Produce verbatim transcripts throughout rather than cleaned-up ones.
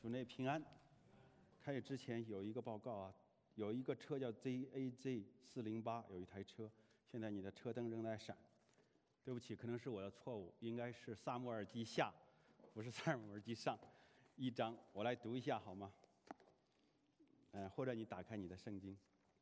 主内平安。开始之前有一个报告啊，有一个车叫 Z A Z 四零八，有一台车，现在你的车灯仍在闪。对不起，可能是我的错误，应该是撒母耳记下，不是撒母耳记上一章。我来读一下好吗？嗯，或者你打开你的圣经。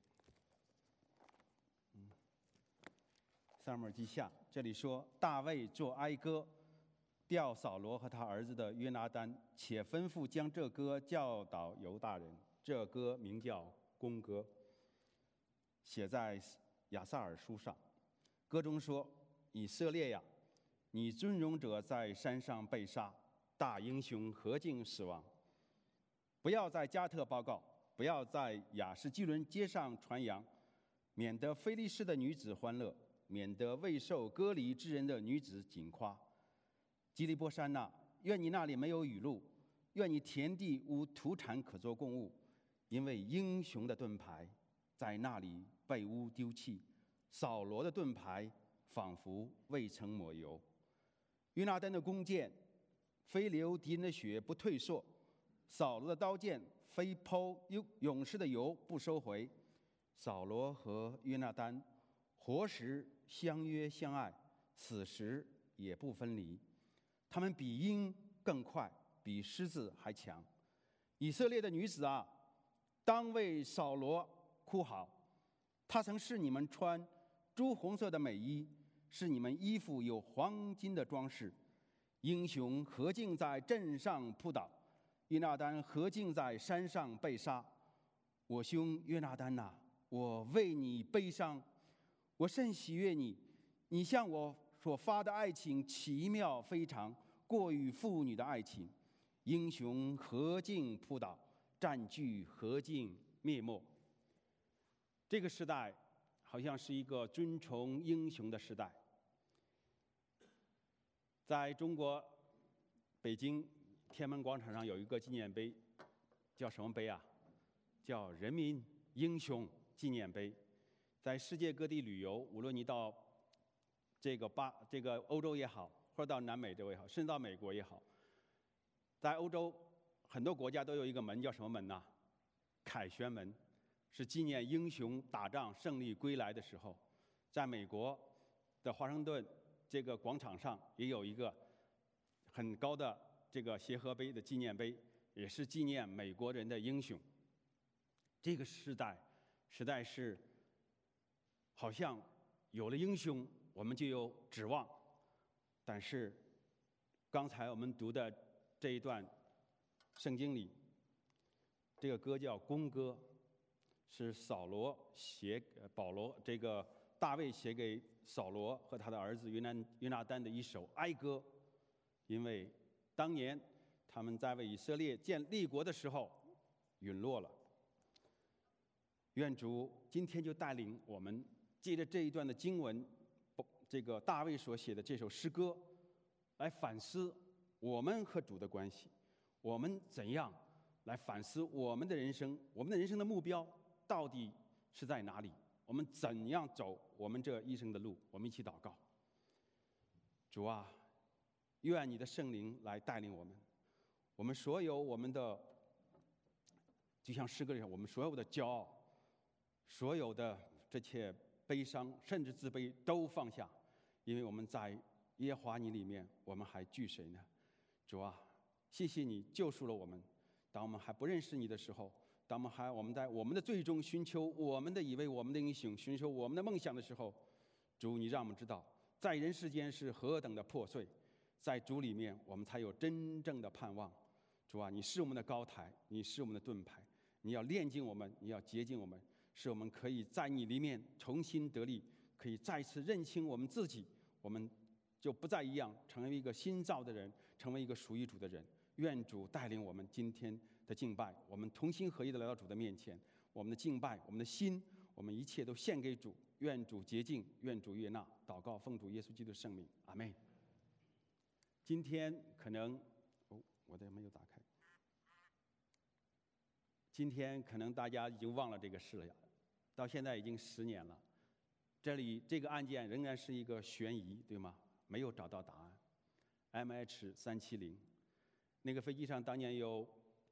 嗯，撒母耳记下，这里说大卫作哀歌，调扫罗和他儿子的约拿单，且吩咐将这歌教导犹大人。这歌名叫弓歌，写在亚萨尔书上。歌中说：以色列呀，你尊荣者在山上被杀，大英雄何竟死亡？不要在加特报告，不要在亚什基伦街上传扬，免得非利士的女子欢乐，免得未受割礼之人的女子紧夸。基利波山呐，愿你那里没有雨露，愿你田地无土产可做供物，因为英雄的盾牌在那里被污丢弃，扫罗的盾牌仿佛未曾抹油。约拿单的弓箭非流敌人的血不退缩，扫罗的刀剑非抛勇士的油不收回。扫罗和约拿单活时相约相爱，死时也不分离。他们比鹰更快，比狮子还强。以色列的女子啊，当为扫罗哭嚎，他曾是你们穿朱红色的美衣，是你们衣服有黄金的装饰。英雄何竟在阵上扑倒，约拿单何竟在山上被杀。我兄约拿单哪，我为你悲伤，我甚喜悦你，你向我所发的爱情奇妙非常，过于妇女的爱情。英雄何竟扑倒，占据何竟灭没。这个时代好像是一个尊崇英雄的时代。在中国北京天安门广场上有一个纪念碑，叫什么碑啊？叫人民英雄纪念碑。在世界各地旅游，无论你到这个巴这个欧洲也好，或者到南美洲也好，甚至到美国也好，在欧洲很多国家都有一个门，叫什么门呢？凯旋门，是纪念英雄打仗胜利归来的时候。在美国的华盛顿这个广场上也有一个很高的这个协和碑的纪念碑，也是纪念美国人的英雄。这个时代实在是好像有了英雄，我们就有指望。但是刚才我们读的这一段圣经里，这个歌叫弓歌，是扫罗写保罗这个大卫写给扫罗和他的儿子约拿约拿单的一首哀歌。因为当年他们在为以色列建立国的时候陨落了。愿主今天就带领我们，借着这一段的经文，这个大卫所写的这首诗歌，来反思我们和主的关系。我们怎样来反思我们的人生？我们的人生的目标到底是在哪里？我们怎样走我们这一生的路？我们一起祷告。主啊，愿你的圣灵来带领我们，我们所有我们的，就像诗歌里，我们所有的骄傲，所有的这些悲伤，甚至自卑都放下，因为我们在耶和华你里面，我们还惧谁呢？主啊，谢谢你救赎了我们。当我们还不认识你的时候，当我们还我们在我们的最终寻求我们的以为我们的英雄，寻求我们的梦想的时候，主，你让我们知道，在人世间是何等的破碎，在主里面我们才有真正的盼望。主啊，你是我们的高台，你是我们的盾牌，你要炼净我们，你要洁净我们，使我们可以在你里面重新得力，可以再次认清我们自己，我们就不再一样，成为一个新造的人，成为一个属于主的人。愿主带领我们今天的敬拜，我们同心合一的来到主的面前，我们的敬拜，我们的心，我们一切都献给主。愿主洁净，愿主悦纳。祷告奉主耶稣基督的圣名，阿们。今天可能哦，我的没有打开。今天可能大家已经忘了这个事了，到现在已经十年了。这里这个案件仍然是一个悬疑，对吗？没有找到答案。M H 三七零那个飞机上当年有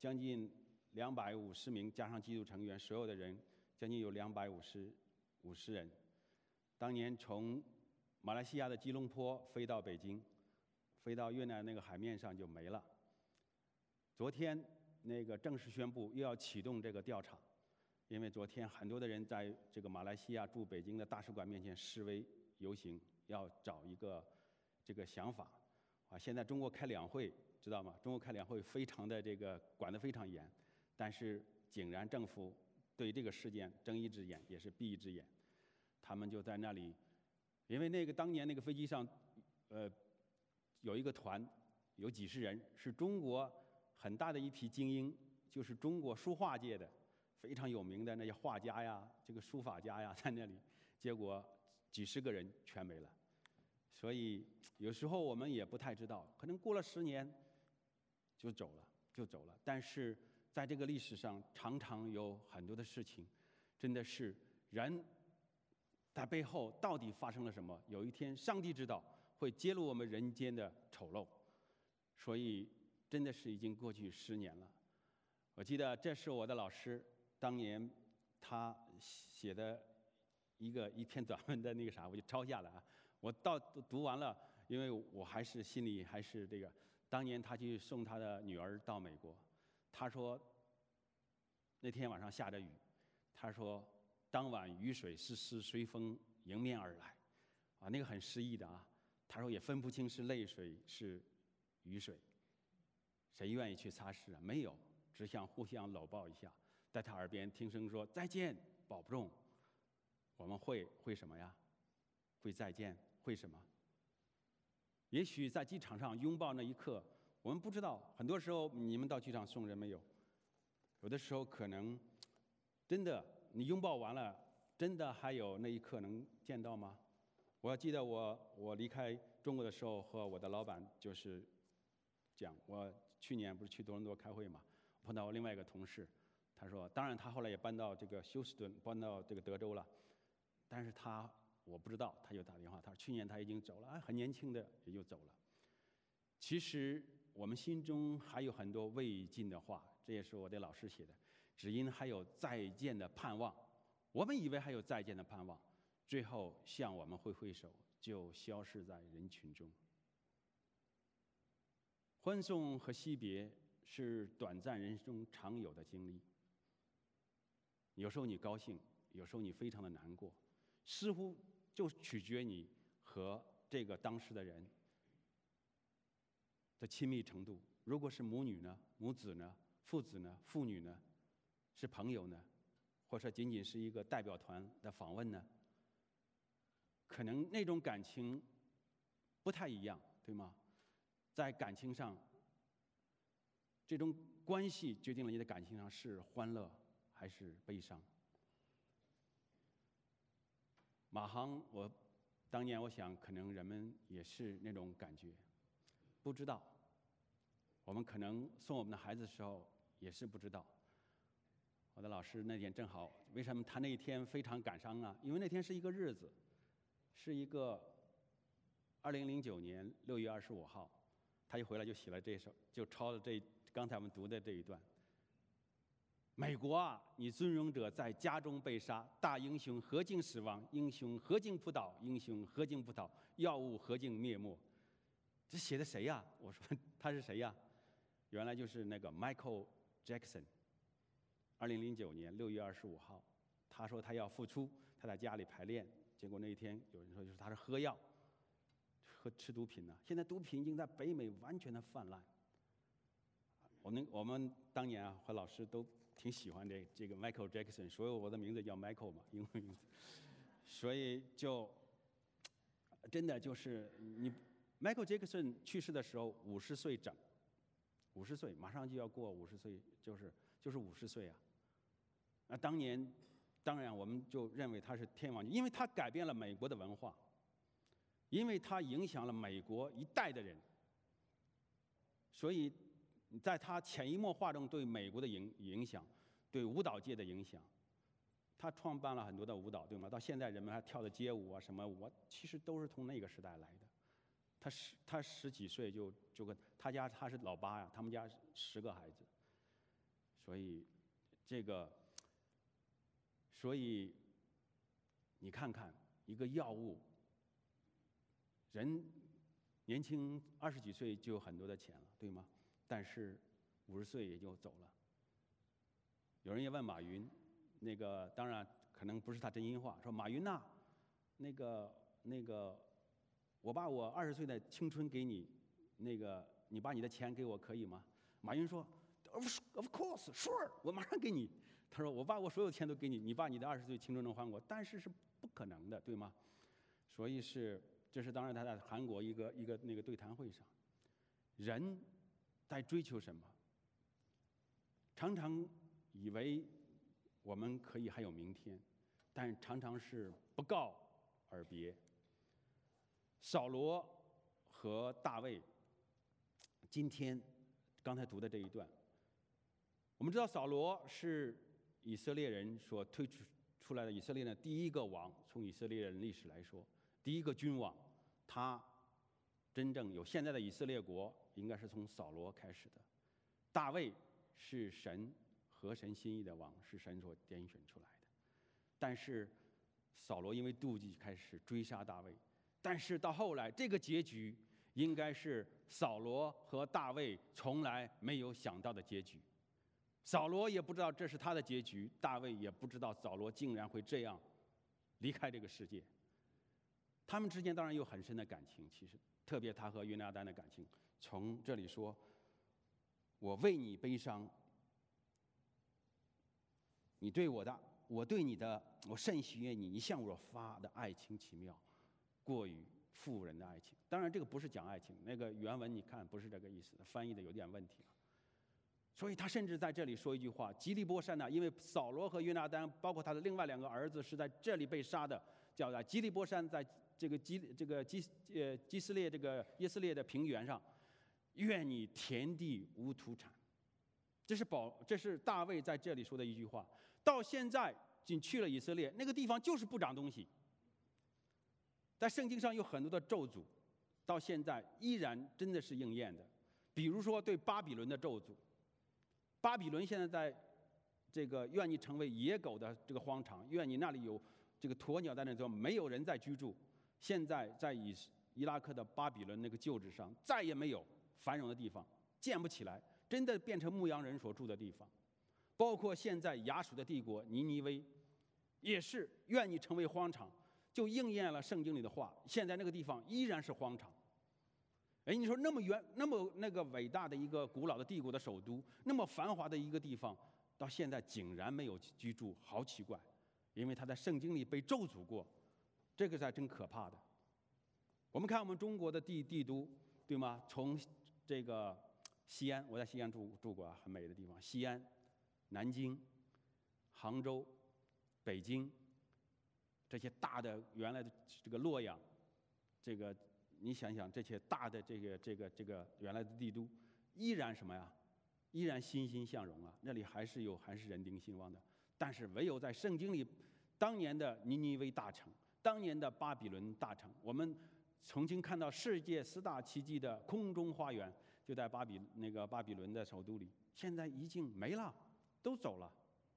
将近两百五十名，加上机组成员，所有的人将近有两百五十五十人。当年从马来西亚的吉隆坡飞到北京，飞到越南那个海面上就没了。昨天那个正式宣布又要启动这个调查，因为昨天很多的人在这个马来西亚驻北京的大使馆面前示威游行，要找一个这个想法。啊，现在中国开两会，知道吗？中国开两会非常的这个管得非常严，但是竟然政府对这个事件睁一只眼也是闭一只眼，他们就在那里，因为那个当年那个飞机上，呃，有一个团，有几十人，是中国很大的一批精英，就是中国书画界的非常有名的那些画家呀，这个书法家呀，在那里，结果几十个人全没了。所以有时候我们也不太知道，可能过了十年就走了，就走了。但是在这个历史上，常常有很多的事情，真的是人在背后到底发生了什么？有一天，上帝知道会揭露我们人间的丑陋。所以真的是已经过去十年了。我记得这是我的老师当年他写的一个一篇短文的那个啥，我就抄下来啊。我到读完了，因为我还是心里还是这个。当年他去送他的女儿到美国，他说那天晚上下着雨，他说当晚雨水丝丝随风迎面而来，啊，那个很诗意的啊。他说也分不清是泪水是雨水，谁愿意去擦拭啊？没有，只想互相搂抱一下，在他耳边听声说再见，保重。我们会会什么呀？会再见。会什么？也许在机场上拥抱那一刻，我们不知道。很多时候，你们到机场送人没有？有的时候可能真的，你拥抱完了，真的还有那一刻能见到吗？我要记得我我离开中国的时候，和我的老板就是讲，我去年不是去多伦多开会嘛，碰到我另外一个同事，他说，当然他后来也搬到这个休斯顿，搬到这个德州了，但是他。我不知道，他就打电话，他说去年他已经走了，很年轻的也就走了。其实我们心中还有很多未尽的话，这也是我的老师写的，只因还有再见的盼望。我们以为还有再见的盼望，最后向我们挥挥手，就消失在人群中。欢送和惜别是短暂人生中常有的经历，有时候你高兴，有时候你非常的难过，似乎就取决你和这个当时的人的亲密程度。如果是母女呢？母子呢？父子呢？父女呢？是朋友呢？或者仅仅是一个代表团的访问呢？可能那种感情不太一样，对吗？在感情上，这种关系决定了你的感情上是欢乐还是悲伤。马航，我当年我想，可能人们也是那种感觉，不知道。我们可能送我们的孩子的时候也是不知道。我的老师那天正好，为什么他那一天非常感伤啊？因为那天是一个日子，是一个二零零九年六月二十五号，他一回来就写了这首，就抄了这刚才我们读的这一段。美国啊，你尊荣者在家中被杀，大英雄何竟死亡？英雄何竟扑倒？英雄何竟扑倒？药物何竟灭没？这写的谁呀？我说他是谁呀？原来就是那个 Michael Jackson。二零零九年六月二十五号，他说他要复出，他在家里排练，结果那一天有人说就是他是喝药、喝吃毒品呢。现在毒品已经在北美完全的泛滥。我们我们当年啊和老师都挺喜欢这这个 Michael Jackson， 所以我的名字叫 Michael 嘛，英文名字。所以就真的就是你 Michael Jackson 去世的时候五十岁整，五十岁马上就要过五十岁，就是就是五十岁啊。那当年当然我们就认为他是天王，因为他改变了美国的文化，因为他影响了美国一代的人，所以在他潜移默化中对美国的影影响，对舞蹈界的影响，他创办了很多的舞蹈，对吗？到现在人们还跳的街舞啊什么舞，其实都是从那个时代来的。他十他十几岁就就跟他家他是老八呀，他们家十个孩子， 所以这个，所以你看看一个药物，人年轻二十几岁就有很多的钱了，对吗？但是五十岁也就走了。有人也问马云，那个当然可能不是他真心话，说马云呐、那个那个，我把我二十岁的青春给你，那个你把你的钱给我可以吗？马云说 ，Of of course, sure， 我马上给你。他说我把我所有钱都给你，你把你的二十岁青春能还我，但是是不可能的，对吗？所以是，这是当然他在韩国一个一个那个对谈会上，人在追求什么？常常以为我们可以还有明天，但常常是不告而别。扫罗和大卫，今天刚才读的这一段，我们知道扫罗是以色列人所推出出来的以色列的第一个王，从以色列人历史来说，第一个君王，他真正有现在的以色列国，应该是从扫罗开始的。大卫是神合神心意的王，是神所拣选出来的。但是扫罗因为妒忌开始追杀大卫，但是到后来这个结局应该是扫罗和大卫从来没有想到的结局。扫罗也不知道这是他的结局，大卫也不知道扫罗竟然会这样离开这个世界。他们之间当然有很深的感情，其实特别他和约拿单的感情。从这里说，我为你悲伤，你对我的，我对你的，我甚喜悦你，你向我发的爱情奇妙，过于妇人的爱情。当然这个不是讲爱情，那个原文你看不是这个意思，翻译的有点问题了。所以他甚至在这里说一句话：基利波山呢，因为扫罗和约拿单，包括他的另外两个儿子是在这里被杀的，叫在基利波山，在这个基这个基呃基斯列这个耶斯列的平原上，愿你田地无土产。这是保，这是大卫在这里说的一句话。到现在，仅去了以色列，那个地方就是不长东西。在圣经上有很多的咒诅，到现在依然真的是应验的。比如说对巴比伦的咒诅，巴比伦现在在这个愿你成为野狗的这个荒场，愿你那里有这个鸵鸟在那做，没有人在居住。现在在以伊拉克的巴比伦那个旧址上，再也没有繁荣的地方，建不起来，真的变成牧羊人所住的地方。包括现在亚述的帝国尼尼微，也是愿你成为荒场，就应验了圣经里的话。现在那个地方依然是荒场。哎，你说那么远、那么那个伟大的一个古老的帝国的首都，那么繁华的一个地方，到现在竟然没有居住，好奇怪。因为他在圣经里被咒诅过，这个才真可怕的。我们看我们中国的帝帝都，对吗？从这个西安，我在西安住住过啊，很美的地方。西安、南京、杭州、北京，这些大的原来的这个洛阳，这个。你想想，这些大的这个这个这个原来的帝都，依然什么呀？依然欣欣向荣啊！那里还是有还是人丁兴旺的。但是唯有在圣经里，当年的尼尼微大城，当年的巴比伦大城，我们曾经看到世界四大奇迹的空中花园，就在巴比那个巴比伦的首都里，现在已经没了，都走了。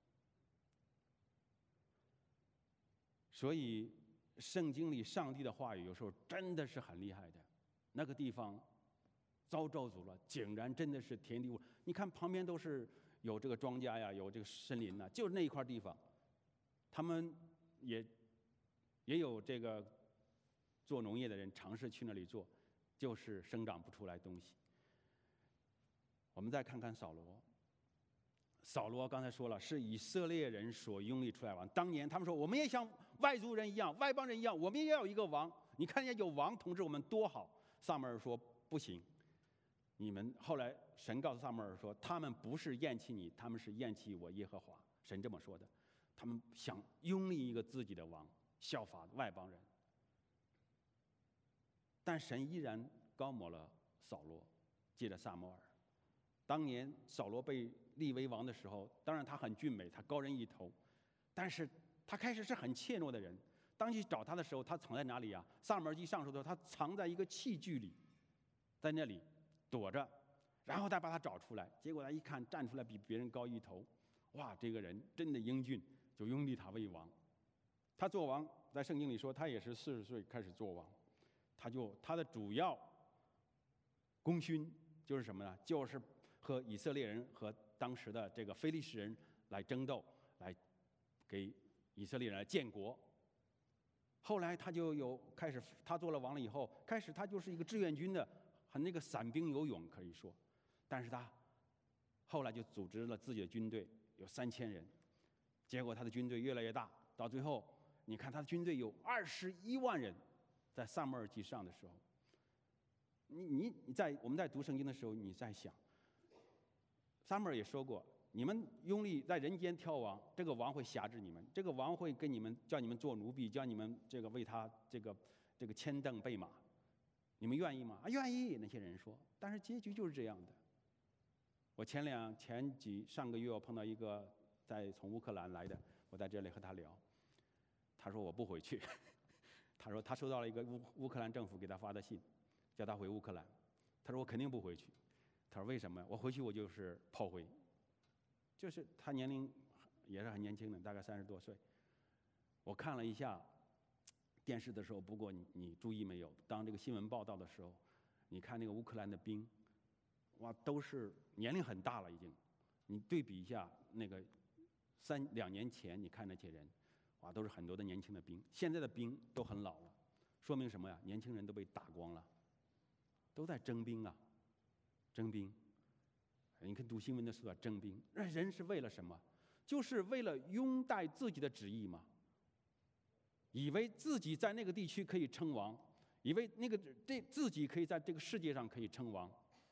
所以。圣经里上帝的话语有时候真的是很厉害的，那个地方遭咒诅了，竟然真的是田地无。你看旁边都是有这个庄稼呀，有这个森林呐，就是那一块地方，他们也也有这个做农业的人尝试去那里做，就是生长不出来东西。我们再看看扫罗。扫罗刚才说了，是以色列人所拥立出来王。当年他们说，我们也像外族人一样，外邦人一样，我们也要有一个王。你看见有王统治我们多好。撒母耳说不行，你们后来神告诉撒母耳说，他们不是厌弃你，他们是厌弃我耶和华。神这么说的，他们想拥立一个自己的王，效法外邦人。但神依然高抹了扫罗，借着撒母耳。当年扫罗被立为王的时候，当然他很俊美，他高人一头，但是他开始是很怯懦的人。当去找他的时候，他藏在哪里呀？撒母耳记上说的，他藏在一个器具里，在那里躲着， 然后他把他找出来，结果他一看站出来比别人高一头，哇，这个人真的英俊，就拥立他为王。他做王，在圣经里说他也是四十岁开始做王，他就他的主要功勋就是什么呢？就是和以色列人和当时的这个非利士人来争斗，来给以色列人来建国。后来他就有开始，他做了王了以后，开始他就是一个志愿军的，很那个散兵游勇可以说，但是他后来就组织了自己的军队，有三千人，结果他的军队越来越大，到最后你看他的军队有二十一万人，在撒母耳记上的时候，你你你在我们在读圣经的时候，你在想，撒母耳也说过，你们拥立在人间挑王，这个王会辖制你们，这个王会跟你们叫你们做奴婢，叫你们这个为他这个这个牵镫备马，你们愿意吗？啊，愿意。那些人说，但是结局就是这样的。我前两前几上个月我碰到一个在从乌克兰来的，我在这里和他聊，他说我不回去，他说他收到了一个乌乌克兰政府给他发的信，叫他回乌克兰，他说我肯定不回去，他说为什么？我回去我就是炮灰。就是他年龄也是很年轻的，大概三十多岁。我看了一下电视的时候，不过你你注意没有？当这个新闻报道的时候，你看那个乌克兰的兵，哇，都是年龄很大了已经。你对比一下那个三两年前，你看那些人，哇，都是很多的年轻的兵。现在的兵都很老了，说明什么呀？年轻人都被打光了，都在征兵啊，征兵。你看读新闻的时候征兵，那人是为了什么？就是为了拥戴自己的旨意嘛。以为自己在那个地区可以称王，以为那个这自己可以在这个世界上可以称王。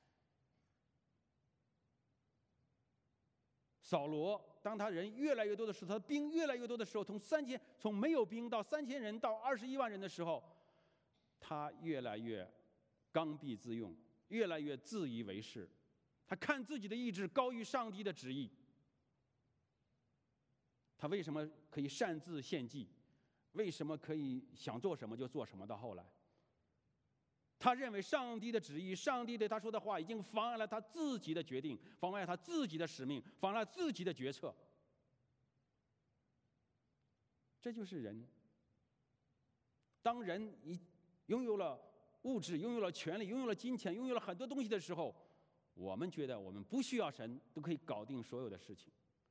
扫罗，当他人越来越多的时候，他的兵越来越多的时候，从三千从没有兵到三千人到二十一万人的时候，他越来越刚愎自用，越来越自以为是。他看自己的意志高于上帝的旨意。他为什么可以擅自献祭？为什么可以想做什么就做什么？到后来，他认为上帝的旨意、上帝对他说的话已经妨碍了他自己的决定，妨碍了他自己的使命，妨碍了自己的决策。这就是人。当人一拥有了物质、拥有了权利、拥有了金钱、拥有了很多东西的时候，我们觉得我们不需要神，都可以搞定所有的事情。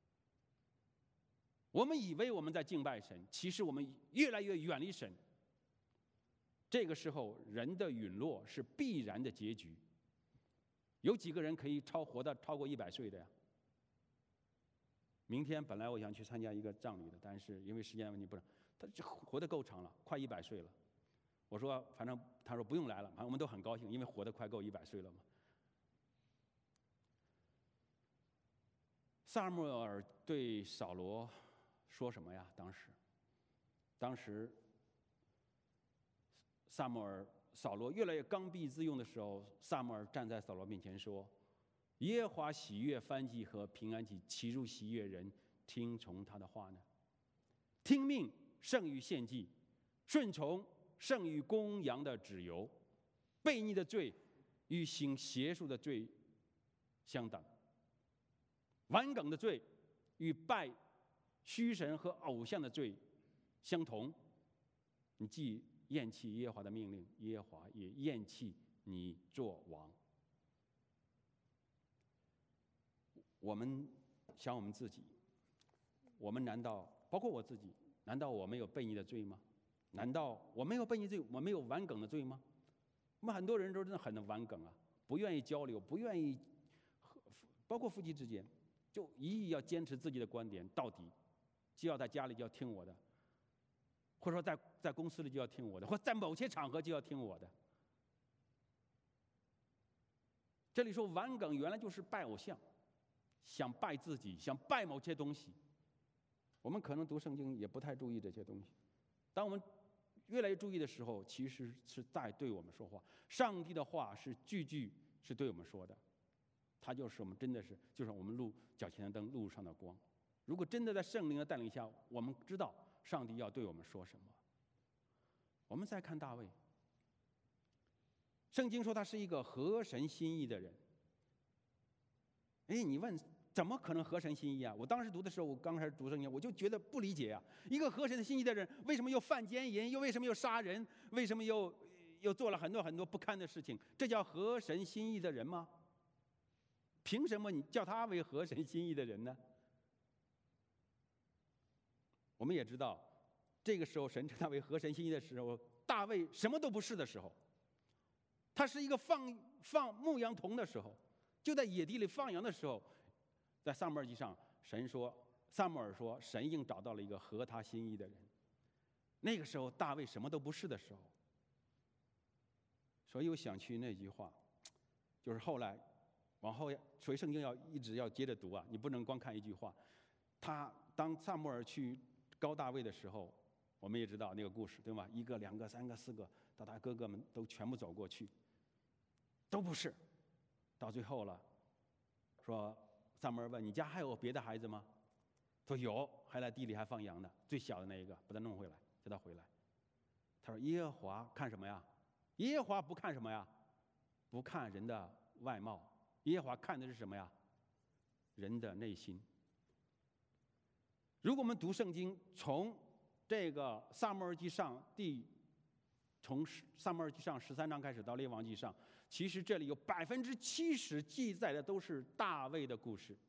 我们以为我们在敬拜神，其实我们越来越远离神。这个时候，人的陨落是必然的结局。有几个人可以超活的超过一百岁的呀？明天本来我想去参加一个葬礼的，但是因为时间问题不能。他活得够长了，快一百岁了。我说，反正他说不用来了，反正我们都很高兴，因为活得快够一百岁了嘛。撒母耳对扫罗说什么呀？当时，当时撒母耳扫罗越来越刚愎自用的时候，撒母耳站在扫罗面前说：“耶和华喜悦燔祭和平安祭，岂如喜悦人听从他的话呢？听命胜于献祭，顺从胜于公羊的脂油。悖逆的罪与行邪术的罪相等。顽梗的罪与拜虚神和偶像的罪相同。你既厌弃耶和华的命令，耶和华也厌弃你做王。”我们想我们自己，我们难道包括我自己，难道我没有悖逆的罪吗？难道我没有悖逆罪，我没有顽梗的罪吗？我们很多人都真的很顽梗啊，不愿意交流，不愿意，包括夫妻之间，就一意要坚持自己的观点到底，就要在家里就要听我的，或者说在在公司里就要听我的，或者在某些场合就要听我的。这里说顽梗原来就是拜偶像，想拜自己，想拜某些东西。我们可能读圣经也不太注意这些东西。当我们越来越注意的时候，其实是在对我们说话。上帝的话是句句是对我们说的，它就是我们真的是，就是我们路脚前的灯，路上的光。如果真的在圣灵的带领下，我们知道上帝要对我们说什么。我们再看大卫，圣经说他是一个合神心意的人。 哎，你问怎么可能合神心意啊？我当时读的时候，我刚开始读圣经，我就觉得不理解啊。一个合神心意的人，为什么又犯奸淫，又为什么又杀人，为什么又又做了很多很多不堪的事情？这叫合神心意的人吗？凭什么你叫他为合神心意的人呢？我们也知道，这个时候神称他为合神心意的时候，大卫什么都不是的时候，他是一个放放牧羊童的时候，就在野地里放羊的时候，在撒母耳记上，神说，撒母耳说，神已经找到了一个合他心意的人。那个时候大卫什么都不是的时候，所以我想起那句话，就是后来往后，所以圣经要一直要接着读啊，你不能光看一句话。他当撒母耳去膏大卫的时候，我们也知道那个故事，对吗？一个、两个、三个、四个，到他哥哥们都全部走过去，都不是。到最后了，说撒母耳问：“你家还有别的孩子吗？”说有，还在地里还放羊呢。最小的那一个，把他弄回来，叫他回来。他说：“耶和华看什么呀？耶和华不看什么呀？不看人的外貌，耶和华看的是什么呀？人的内心。”如果我们读圣经，从这个撒母耳记上第，从撒母耳记上十三章开始到列王记上，其实这里有百分之七十记载的都是大卫的故事，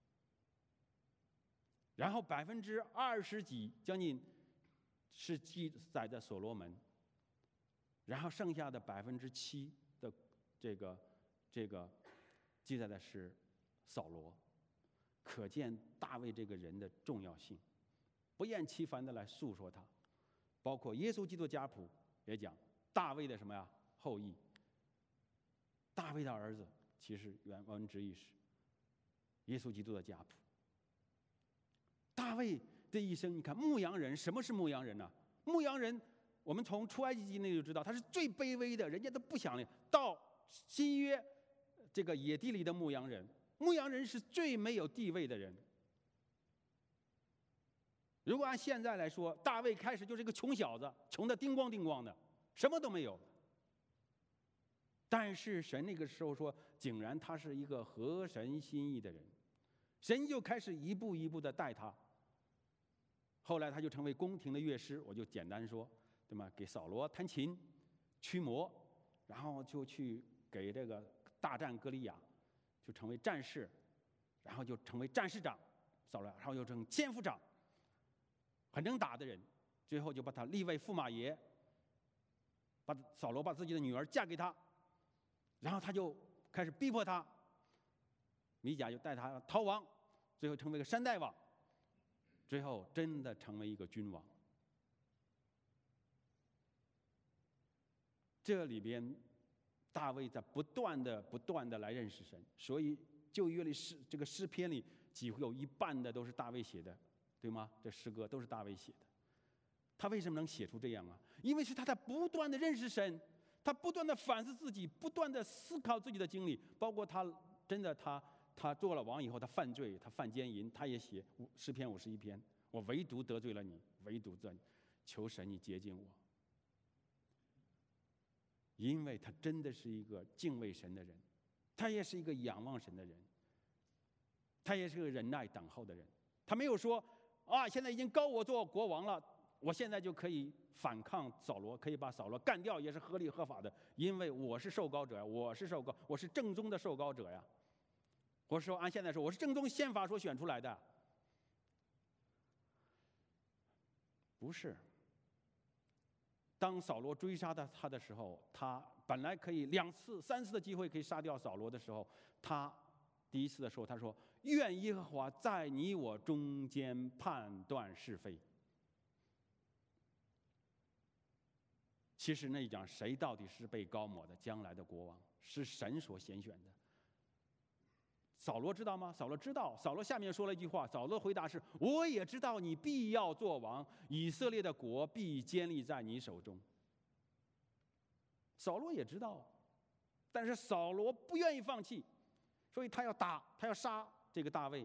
然后百分之二十几，将近是记载的所罗门，然后剩下的百分之七的这个这个记载的是扫罗。可见大卫这个人的重要性，不厌其烦的来诉说他。包括耶稣基督家谱也讲大卫的什么呀后裔，大卫的儿子，其实原文之意是耶稣基督的家谱。大卫的一生，你看牧羊人，什么是牧羊人呢？牧羊人，我们从出埃及记那就知道，他是最卑微的，人家都不想的。到新约这个野地里的牧羊人。牧羊人是最没有地位的人。如果按现在来说，大卫开始就是一个穷小子，穷得叮咣叮咣的，什么都没有。但是神那个时候说，竟然他是一个合神心意的人，神就开始一步一步的带他。后来他就成为宫廷的乐师，我就简单说，对吗？给扫罗弹琴、驱魔，然后就去给这个大战歌利亚。就成为战士，然后就成为战士长，扫罗，然后又成千夫长，很能打的人。最后就把他立为驸马爷，把扫罗把自己的女儿嫁给他，然后他就开始逼迫他。米甲就带他逃亡，最后成为个山大王，最后真的成为一个君王。这里边。大卫在不断的、不断的来认识神，所以旧约里诗这个诗篇里几乎有一半的都是大卫写的，对吗？这诗歌都是大卫写的。他为什么能写出这样啊？因为是他在不断的认识神，他不断的反思自己，不断的思考自己的经历，包括他真的他他做了王以后，他犯罪，他犯奸淫，他也写诗篇五十一篇。我唯独得罪了你，唯独这，求神你洁净我。因为他真的是一个敬畏神的人，他也是一个仰望神的人，他也是个忍耐等候的人。他没有说啊，现在已经高我做国王了，我现在就可以反抗扫罗，可以把扫罗干掉，也是合理合法的，因为我是受膏者呀，我是受膏，我是正宗的受膏者呀。或者说按现在说，我是正宗宪法所选出来的，不是。当扫罗追杀他的时候，他本来可以两次、三次的机会可以杀掉扫罗的时候，他第一次的时候他说：“愿耶和华在你我中间判断是非。”其实那一讲谁到底是被膏抹的将来的国王，是神所拣选的。扫罗知道吗？扫罗知道。扫罗下面说了一句话，扫罗回答是：“我也知道你必要做王，以色列的国必坚立在你手中。”扫罗也知道，但是扫罗不愿意放弃，所以他要打，他要杀这个大卫。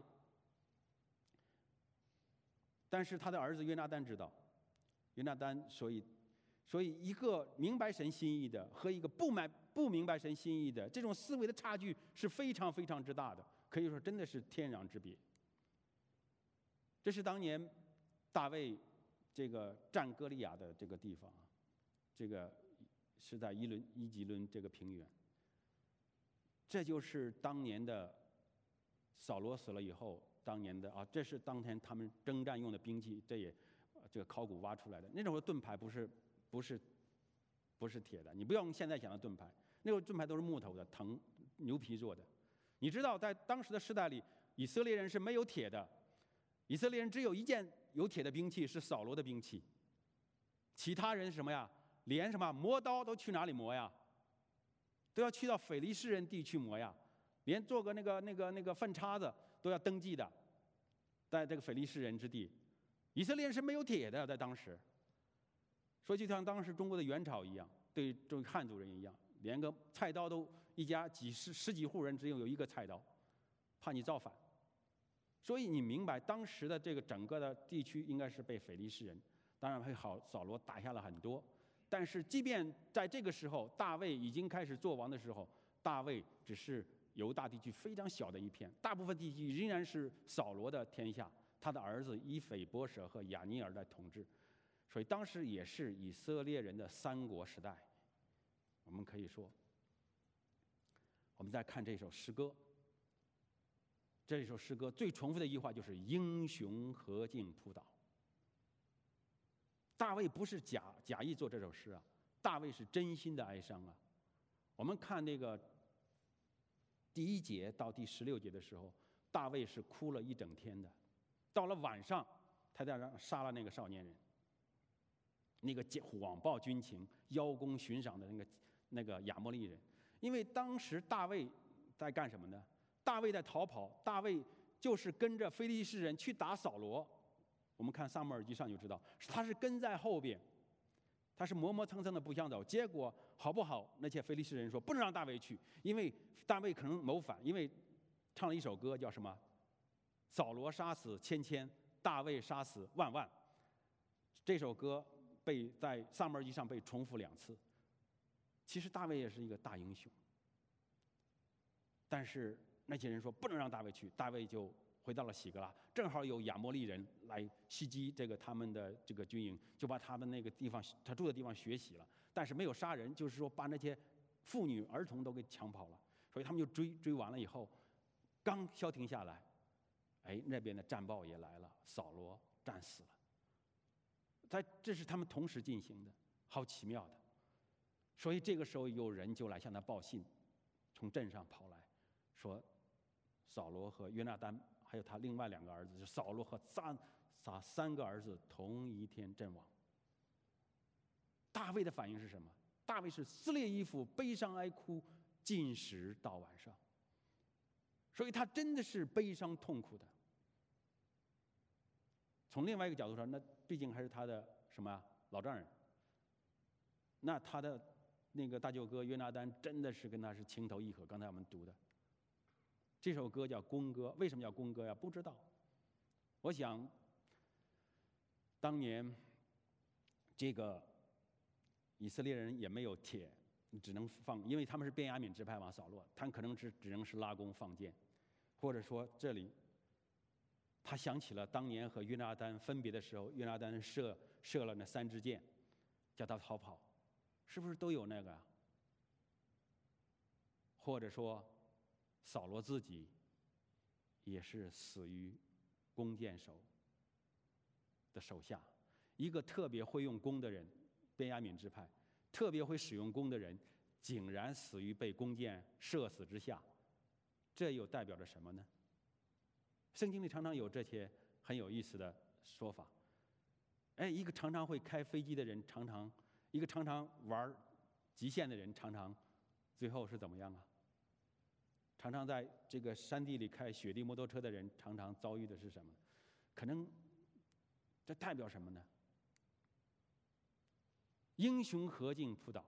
但是他的儿子约拿单知道，约拿单所以，所以一个明白神心意的和一个不明不明白神心意的这种思维的差距是非常非常之大的。 可以说真的是天壤之别。这是当年大卫这个占歌利亚的这个地方，这个是在伊伦伊吉伦这个平原。这就是当年的扫罗死了以后，当年的啊，这是当天他们征战用的兵器，这也这个考古挖出来的。那种盾牌不是不是不是铁的，你不要用现在想的盾牌，那种盾牌都是木头的，藤牛皮做的。你知道，在当时的时代里，以色列人是没有铁的，以色列人只有一件有铁的兵器，是扫罗的兵器。其他人是什么呀？连什么磨刀都去哪里磨呀？都要去到腓力士人地去磨呀，连做个那个那个那个粪叉子都要登记的，在这个腓力士人之地，以色列人是没有铁的，在当时。说就像当时中国的元朝一样，对这汉族人一样，连个菜刀都一家几十十几户人只有有一个菜刀，怕你造反。所以你明白，当时的这个整个的地区应该是被腓力士人，当然被好扫罗打下了很多。但是，即便在这个时候，大卫已经开始做王的时候，大卫只是犹大地区非常小的一片，大部分地区仍然是扫罗的天下，他的儿子以斐波舍和亚尼尔在统治，所以当时也是以色列人的三国时代。我们可以说，我们再看这首诗歌，这首诗歌最重复的一句话就是“英雄何竟扑倒”。大卫不是假假意做这首诗啊，大卫是真心的哀伤啊。我们看那个第一节到第十六节的时候，大卫是哭了一整天的。到了晚上，他在那杀了那个少年人，那个谎报军情、邀功寻赏的那个那个亚摩利人。因为当时大卫在干什么呢？大卫在逃跑，大卫就是跟着非利士人去打扫罗。我们看撒母耳记上就知道，他是跟在后边，他是磨磨蹭蹭的不想走。结果好不好？那些非利士人说不能让大卫去，因为大卫可能谋反，因为唱了一首歌叫什么？扫罗杀死千千，大卫杀死万万。这首歌被在撒母耳记上被重复两次。其实大卫也是一个大英雄，但是那些人说不能让大卫去，大卫就回到了喜格拉，正好有亚摩利人来袭击这个他们的这个军营，就把他们那个地方他住的地方血洗了，但是没有杀人，就是说把那些妇女儿童都给抢跑了，所以他们就追追完了以后，刚消停下来，哎，那边的战报也来了，扫罗战死了。在这是他们同时进行的，好奇妙的。所以这个时候有人就来向他报信，从镇上跑来，说扫罗和约拿单还有他另外两个儿子，就扫罗和三撒三个儿子同一天阵亡。大卫的反应是什么？大卫是撕裂衣服，悲伤哀哭，禁食到晚上。所以他真的是悲伤痛苦的。从另外一个角度上，那毕竟还是他的什么老丈人。那他的那个大舅哥约拿单真的是跟他是情投意合。刚才我们读的这首歌叫弓歌，为什么叫弓歌呀？不知道。我想，当年这个以色列人也没有铁，只能放，因为他们是便雅悯支派嘛，扫罗，他们可能是只能是拉弓放箭，或者说这里他想起了当年和约拿单分别的时候，约拿单射射了那三支箭，叫他逃跑，是不是都有那个啊？或者说扫罗自己也是死于弓箭手的手下，一个特别会用弓的人，便雅悯支派特别会使用弓的人，竟然死于被弓箭射死之下，这又代表着什么呢？圣经里常常有这些很有意思的说法。哎，一个常常会开飞机的人，常常一个常常玩极限的人，常常最后是怎么样啊？常常在这个山地里开雪地摩托车的人，常常遭遇的是什么？可能这代表什么呢？英雄何竟扑倒，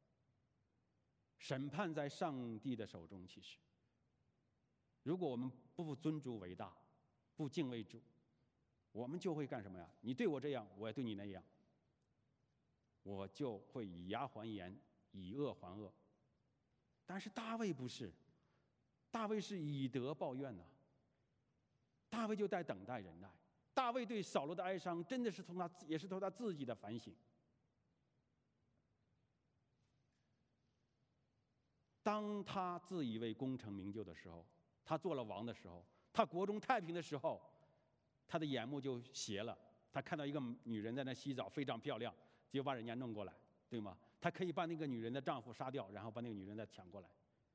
审判在上帝的手中。其实，如果我们不尊主为大，不敬畏主，我们就会干什么呀？你对我这样，我也对你那样，我就会以牙还牙，以恶还恶。但是大卫不是。 大卫是以德报怨呐、啊，大卫就在等待忍耐。大卫对扫罗的哀伤，真的是从他也是从他自己的反省。当他自以为功成名就的时候，他做了王的时候，他国中太平的时候，他的眼目就斜了。他看到一个女人在那洗澡，非常漂亮，结果把人家弄过来，对吗？他可以把那个女人的丈夫杀掉，然后把那个女人再抢过来。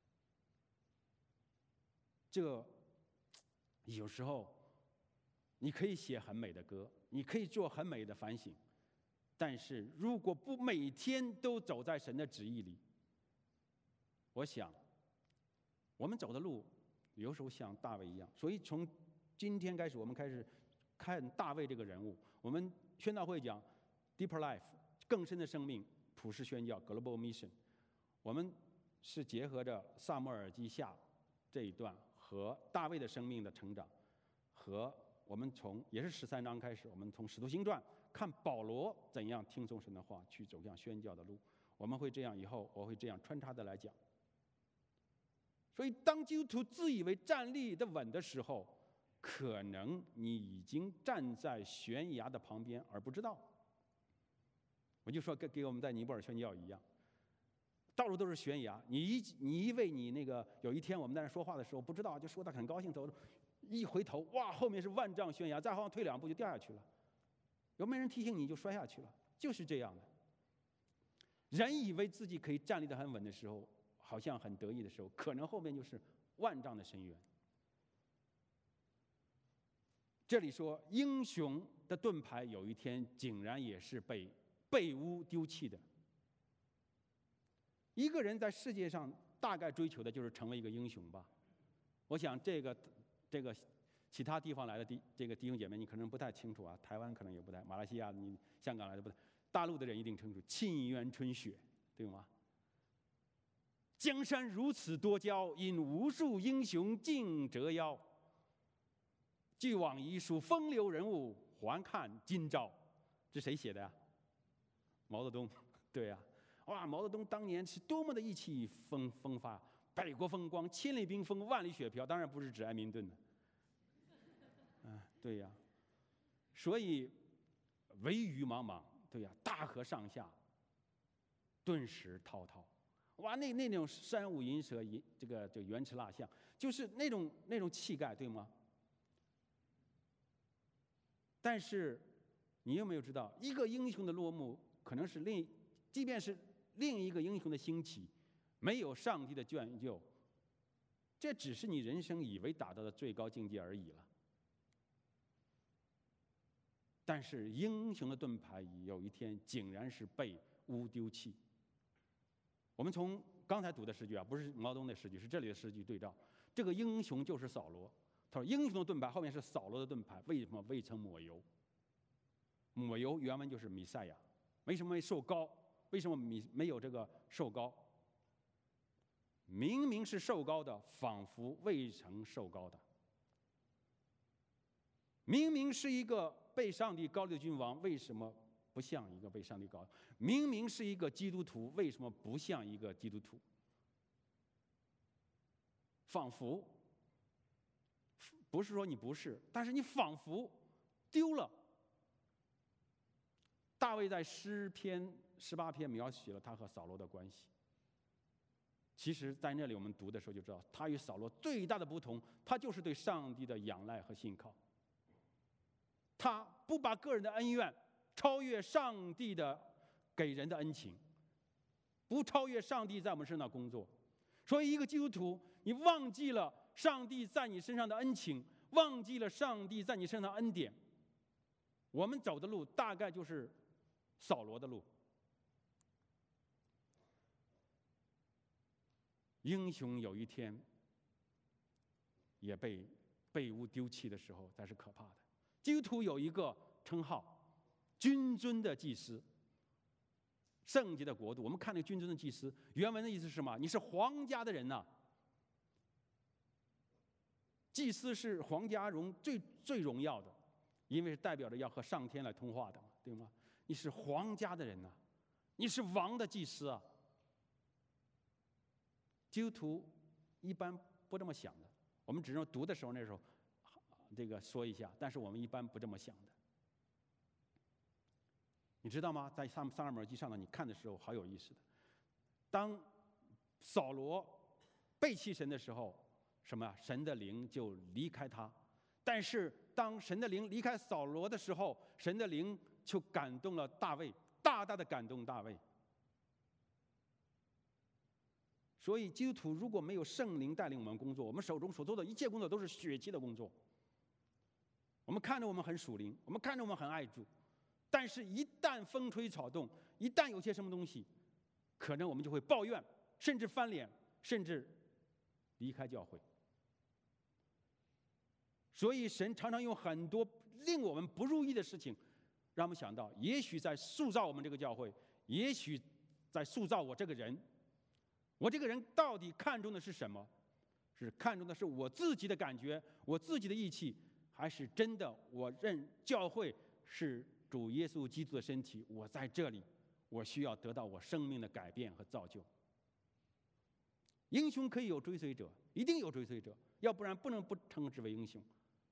这有时候你可以写很美的歌，你可以做很美的反省，但是如果不每天都走在神的旨意里，我想我们走的路有时候像大卫一样。所以从今天开始，我们开始看大卫这个人物。我们宣道会讲 Deeper Life 更深的生命普世宣教 Global Mission， 我们是结合着撒母耳记下这一段和大卫的生命的成长，和我们从也是十三章开始，我们从使徒行传看保罗怎样听从神的话去走向宣教的路。我们会这样，以后我会这样穿插的来讲。所以当基督徒自以为站立的稳的时候，可能你已经站在悬崖的旁边而不知道。我就说跟给我们在尼泊尔宣教一样，到处都是悬崖，你一你以为你那个有一天我们在那说话的时候不知道，就说他很高兴走，一回头哇，后面是万丈悬崖，再好像退两步就掉下去了，有没有人提醒你就摔下去了，就是这样的。人以为自己可以站立得很稳的时候，好像很得意的时候，可能后面就是万丈的深渊。这里说英雄的盾牌有一天竟然也是被被污丢弃的。一个人在世界上大概追求的就是成为一个英雄吧。我想这个这个其他地方来的弟这个弟兄姐妹你可能不太清楚啊，台湾可能也不太，马来西亚你香港来的不太，大陆的人一定清楚。沁园春雪，对吗？江山如此多娇，因无数英雄竞折腰。俱往一书风流人物，还看今朝。这谁写的呀？毛泽东。对呀、啊，哇，毛泽东当年是多么的意气风风发，百国风光，千里冰封，万里雪飘。当然不是指爱民顿的。嗯、啊，对呀、啊。所以惟余莽莽，对呀、啊，大河上下，顿时滔滔。哇，那那种山舞银蛇，银这个这个元驰蜡象，就是那种那种气概，对吗？但是，你有没有知道，一个英雄的落幕，可能是另，即便是另一个英雄的兴起，没有上帝的眷救，这只是你人生以为达到的最高境界而已了。但是，英雄的盾牌有一天竟然是被污丢弃。我们从刚才读的诗句啊，不是毛泽东的诗句，是这里的诗句对照。这个英雄就是扫罗。他说：“英雄的盾牌后面是扫罗的盾牌，为什么未曾抹油？抹油原文就是弥赛亚，为什么没受膏？为什么没没有这个受膏？明明是受膏的，仿佛未曾受膏的。明明是一个被上帝膏立的君王，为什么不像一个被上帝膏？明明是一个基督徒，为什么不像一个基督徒？仿佛。”不是说你不是，但是你仿佛丢了。大卫在诗篇十八篇描写了他和扫罗的关系。其实，在那里我们读的时候就知道，他与扫罗最大的不同，他就是对上帝的仰赖和信靠。他不把个人的恩怨超越上帝的给人的恩情，不超越上帝在我们身上工作。所以，一个基督徒，你忘记了上帝在你身上的恩情，忘记了上帝在你身上的恩典，我们走的路大概就是扫罗的路。英雄有一天也被被污丢弃的时候，才是可怕的。基督徒有一个称号，君尊的祭司，圣洁的国度。我们看那个君尊的祭司，原文的意思是什么？你是皇家的人呐、啊。祭司是皇家荣最最荣耀的，因为是代表着要和上天来通话的嘛，对吗？你是皇家的人呐、啊，你是王的祭司啊。基督徒一般不这么想的，我们只能读的时候那时候这个说一下，但是我们一般不这么想的。你知道吗？在撒撒母耳记上呢，你看的时候好有意思的。当扫罗背弃神的时候，什么？神的灵就离开他。但是当神的灵离开扫罗的时候，神的灵就感动了大卫，大大的感动大卫。所以基督徒如果没有圣灵带领我们工作，我们手中所做的一切工作都是血气的工作。我们看着我们很属灵，我们看着我们很爱主，但是一旦风吹草动，一旦有些什么东西，可能我们就会抱怨，甚至翻脸，甚至离开教会。所以神常常用很多令我们不如意的事情，让我们想到，也许在塑造我们这个教会，也许在塑造我这个人。我这个人到底看重的是什么？是看重的是我自己的感觉，我自己的义气，还是真的我认教会是主耶稣基督的身体？我在这里，我需要得到我生命的改变和造就。英雄可以有追随者，一定有追随者，要不然不能不称之为英雄。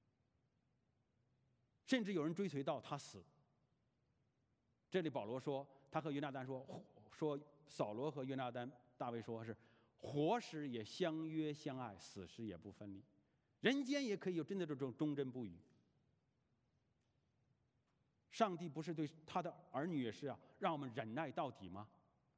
甚至有人追随到他死。这里保罗说，他和约拿单说，说扫罗和约拿单。大卫说是活时也相约相爱，死时也不分离。人间也可以有真的这种忠贞不渝。上帝不是对他的儿女也是啊，让我们忍耐到底吗？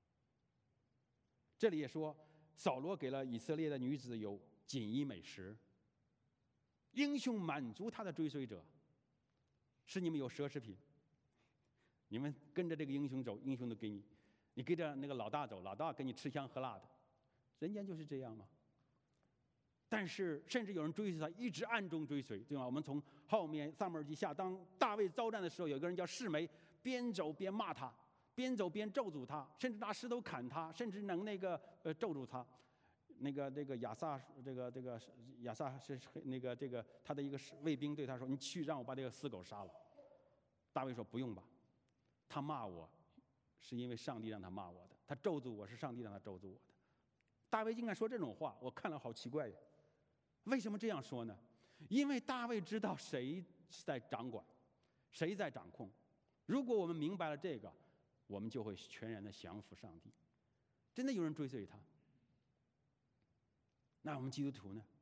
这里也说，扫罗给了以色列的女子有锦衣美食，英雄满足他的追随者。是你们有奢侈品，你们跟着这个英雄走，英雄都给你。你跟着那个老大走，老大给你吃香喝辣的，人间就是这样吗？但是甚至有人追随他，一直暗中追随，对吧？我们从后面撒母耳记下，当大卫遭战的时候，有一个人叫示每，边走边骂他，边走边咒诅他，甚至拿石头砍他，甚至能那个呃咒诅他。那个那个亚撒，这个这个亚撒是那个这个他的一个卫兵对他说：“你去让我把这个死狗杀了。”大卫说：“不用吧，他骂我。”是因为上帝让他骂我的，他咒诅我是上帝让他咒诅我的。大卫竟敢说这种话，我看了好奇怪呀。为什么这样说呢？因为大卫知道谁在掌管，谁在掌控。如果我们明白了这个，我们就会全然的降服上帝。真的有人追随他，那我们基督徒呢？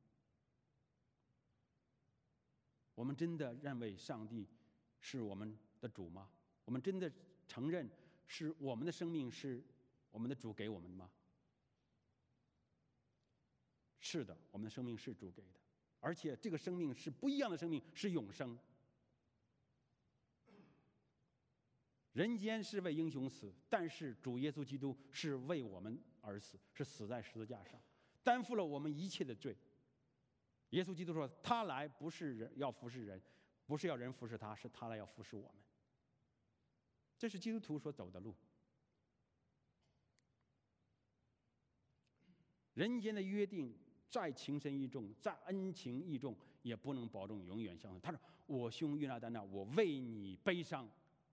我们真的认为上帝是我们的主吗？我们真的承认是我们的生命是我们的主给我们的吗？是的，我们的生命是主给的，而且这个生命是不一样的生命，是永生。人间是为英雄死，但是主耶稣基督是为我们而死，是死在十字架上，担负了我们一切的罪。耶稣基督说，他来不是人要服侍人，不是要人服侍他，是他来要服侍我们。这是基督徒所走的路。人间的约定再情深意重，再恩情义重，也不能保证永远相存。他说：“我兄约拿单呐，我为你悲伤，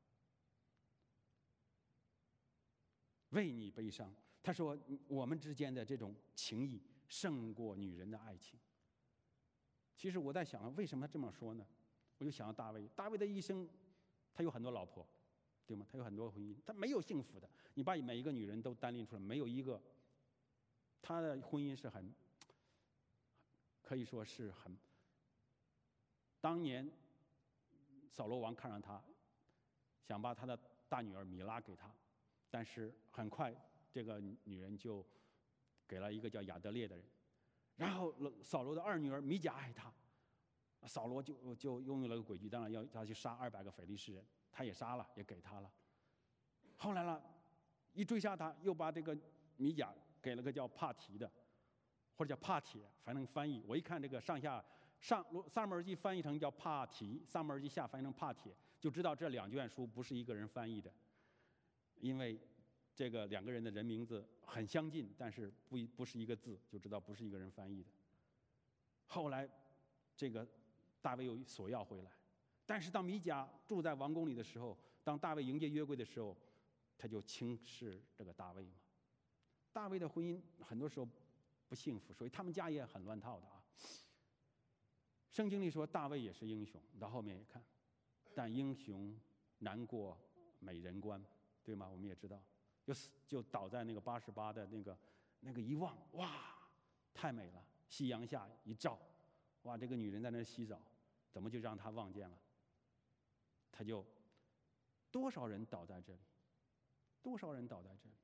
为你悲伤。”他说：“我们之间的这种情谊胜过女人的爱情。”其实我在想，为什么他这么说呢？我就想到大卫，大卫的一生，他有很多老婆。对吗？他有很多婚姻，他没有幸福的。你把每一个女人都单拎出来，没有一个，他的婚姻是很，可以说是很。当年扫罗王看上他，想把他的大女儿米拉给他，但是很快这个女人就给了一个叫亚得列的人。然后扫罗的二女儿米甲爱他，扫罗就就拥有了个诡计，当然要他去杀二百个非利士人。他也杀了，也给他了。后来了，一追杀他，又把这个米甲给了个叫帕提的，或者叫帕铁，反正翻译。我一看这个上下上撒母耳记翻译成叫帕提，撒母耳记下翻译成帕铁，就知道这两卷书不是一个人翻译的，因为这个两个人的人名字很相近，但是不不是一个字，就知道不是一个人翻译的。后来，这个大卫又索要回来。但是当米甲住在王宫里的时候，当大卫迎接约柜的时候，他就轻视这个大卫嘛。大卫的婚姻很多时候不幸福，所以他们家也很乱套的啊。圣经里说大卫也是英雄，到后面也看，但英雄难过美人关，对吗？我们也知道，就死就倒在那个八十八的那个那个一望，哇，太美了！夕阳下一照，哇，这个女人在那洗澡，怎么就让他望见了？他就多少人倒在这里，多少人倒在这里。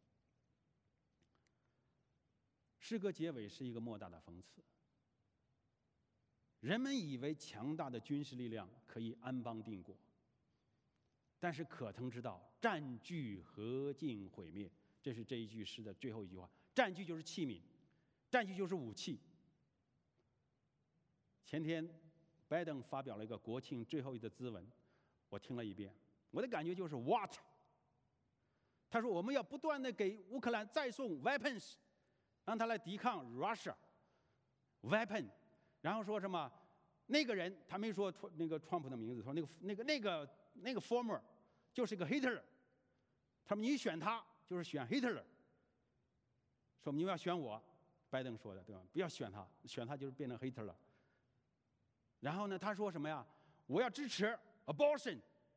诗歌结尾是一个莫大的讽刺。人们以为强大的军事力量可以安邦定国，但是可曾知道占据何尽毁灭？这是这一句诗的最后一句话。占据就是器皿，占据就是武器。前天拜登发表了一个国庆最后一的咨文，我听了一遍，我的感觉就是 what？ 他说我们要不断的给乌克兰再送 weapons， 让他来抵抗 Russia weapon， 然后说什么那个人，他没说那个 Trump 的名字，说那个那个那个那个 former 就是一个 Hitler， 他们你选他就是选 Hitler， 说你们要选我，拜登说的对吧？不要选他，选他就是变成 Hitler。然后呢，他说什么呀？我要支持 abortion。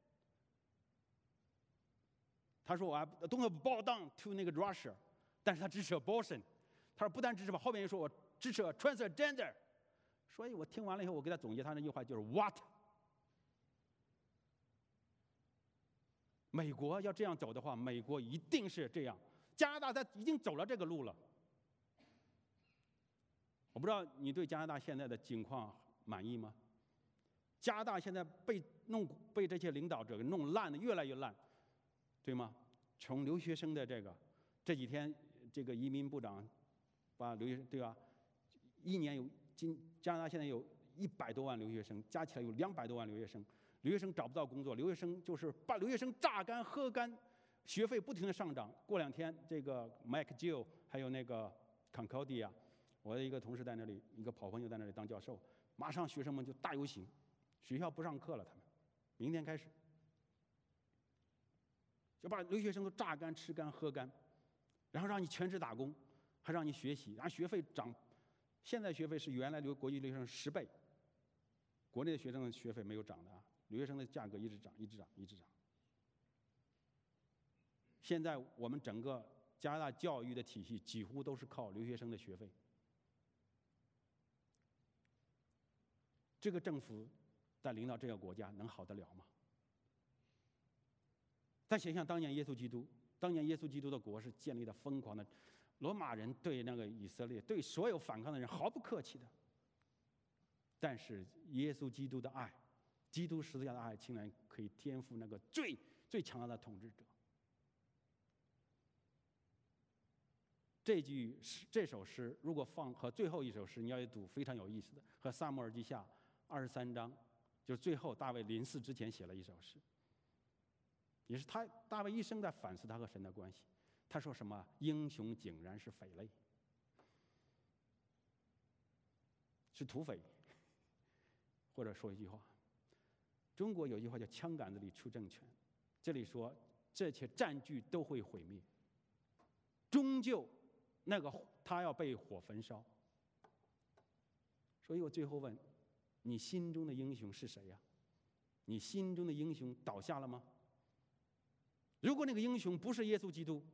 他说我 don't bow down to 那个 Russia， 但是他支持 abortion。他说不但支持吧，后面又说我支持 transgender。所以我听完了以后，我给他总结他那句话就是 what？ 美国要这样走的话，美国一定是这样。加拿大他已经走了这个路了。我不知道你对加拿大现在的境况满意吗？加拿大现在被弄被这些领导者给弄烂的越来越烂，对吗？从留学生的这个，这几天这个移民部长把留学对吧？一年有今加拿大现在有一百多万留学生，加起来有两百多万留学生，留学生找不到工作，留学生就是把留学生榨干喝干，学费不停的上涨。过两天这个 McGill 还有那个 Concordia， 我的一个同事在那里，一个好朋友在那里当教授，马上学生们就大游行，学校不上课了，他们明天开始就把留学生都榨干、吃干、喝干，然后让你全职打工，还让你学习，然后学费涨。现在学费是原来留国际留学生十倍，国内的学生的学费没有涨的啊，留学生的价格一直涨，一直涨，一直涨。现在我们整个加拿大教育的体系几乎都是靠留学生的学费。这个政府在领导这个国家能好得了吗？再想想当年耶稣基督，当年耶稣基督的国是建立的疯狂的。罗马人对那个以色列，对所有反抗的人毫不客气的。但是耶稣基督的爱，基督十字架的爱，竟然可以颠覆那个最最强大的统治者。这句这首诗如果放和最后一首诗，你要一读非常有意思的，和撒母耳记下二十三章，就是最后大卫临死之前写了一首诗，也是他大卫一生在反思他和神的关系。他说什么？英雄竟然是匪类，是土匪。或者说一句话，中国有句话叫枪杆子里出政权，这里说这些占据都会毁灭，终究那个他要被火焚烧。所以我最后问你，心中的英雄是谁呀？你心中的英雄倒下了吗？如果那个英雄不是耶稣基督，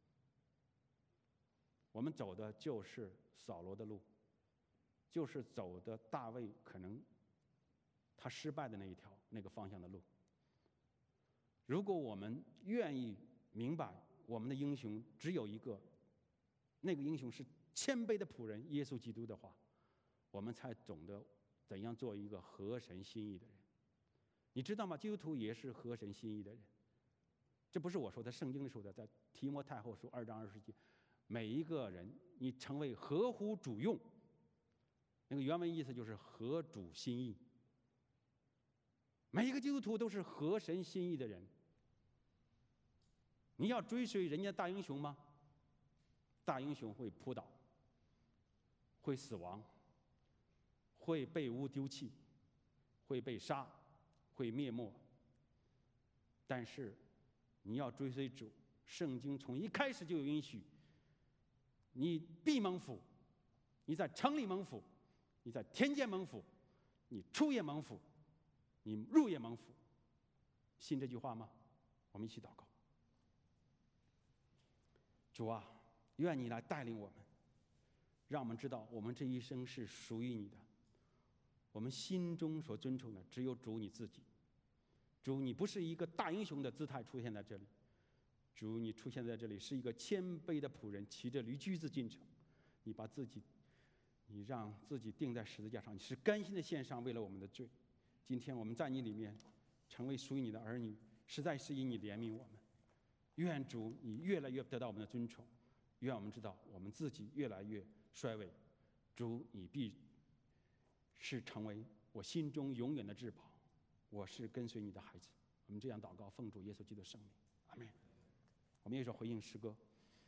我们走的就是扫罗的路，就是走的大卫可能他失败的那一条那个方向的路。如果我们愿意明白我们的英雄只有一个，那个英雄是谦卑的仆人耶稣基督的话，我们才懂得怎样做一个合神心意的人。你知道吗？基督徒也是合神心意的人。这不是我说的，圣经里说的，在提摩太后书二章二十节，每一个人你成为合乎主用，那个原文意思就是合主心意。每一个基督徒都是合神心意的人。你要追随人家大英雄吗？大英雄会扑倒，会死亡，会被污丢弃，会被杀，会灭没。但是你要追随主，圣经从一开始就有允许，你必蒙福， 你在城里蒙福，你在田间蒙福，你出也蒙福，你入也蒙福。信这句话吗？我们一起祷告。主啊，愿你来带领我们，让我们知道我们这一生是属于你的。我们心中所尊崇的只有主你自己。主，你不是一个大英雄的姿态出现在这里，主，你出现在这里是一个谦卑的仆人，骑着驴驹子进城。你把自己，你让自己钉在十字架上，你是甘心的献上，为了我们的罪。今天我们在你里面成为属于你的儿女，实在是因你怜悯我们。愿主你越来越得到我们的尊崇，愿我们知道我们自己越来越衰微。主，你必是成为我心中永远的至宝。我是跟随你的孩子。我们这样祷告，奉主耶稣基督的圣名，阿门。我们一首回应诗歌。